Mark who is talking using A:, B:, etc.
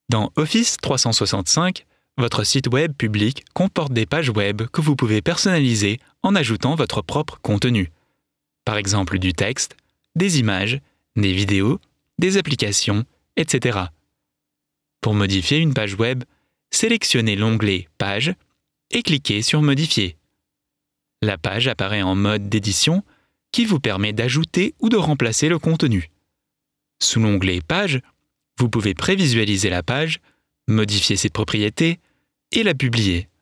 A: Dans Office 365, votre site web public comporte des pages web que vous pouvez personnaliser en ajoutant votre propre contenu. Par exemple du texte, des images, des vidéos, des applications, etc. Pour modifier une page web, sélectionnez l'onglet « Page » et cliquez sur « Modifier ». La page apparaît en mode d'édition qui vous permet d'ajouter ou de remplacer le contenu. Sous l'onglet « Page », vous pouvez prévisualiser la page, modifier ses propriétés et la publier.